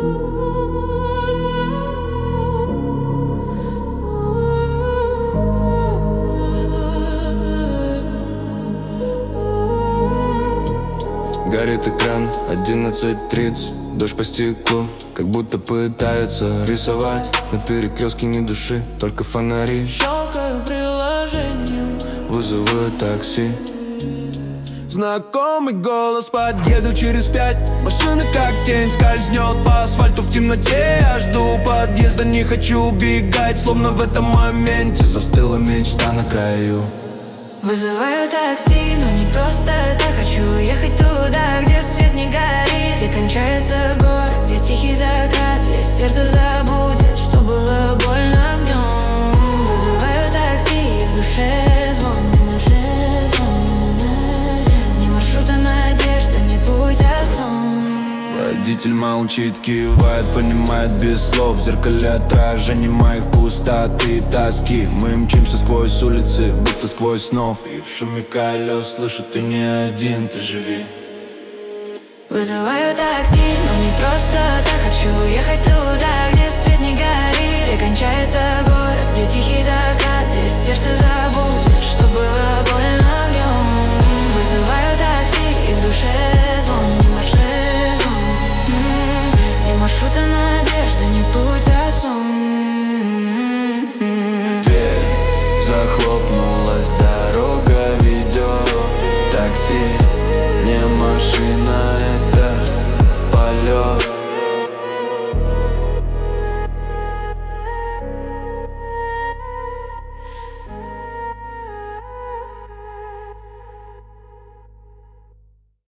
Горит экран, 11:30. Дождь по стеклу, как будто пытаются рисовать. На перекрестке ни души, только фонари. Щелкаю приложением, вызываю такси. знакомый голос, подъеду через 5. Машина как тень скользнет по асфальту в темноте. Я жду подъезда, не хочу убегать, словно в этом моменте Застыла мечта на краю. Вызываю такси, но не просто так. Хочу ехать туда, где свет не горит, где кончается город, где тихий закат, где сердце забудет, что было больно в нем. Вызываю такси, и в душе звон, не маршрут, а надежда, не путь, а сон. Водитель молчит, кивает, понимает без слов. В зеркале отражение моих пустоты и тоски. Мы мчимся сквозь улицы, будто сквозь снов. И в шуме колес слышу, ты не один, ты живи. Вызываю такси, но не просто так. Хочу ехать туда, где свет не горит, где кончается город, где тихий закат, где сердце забудет.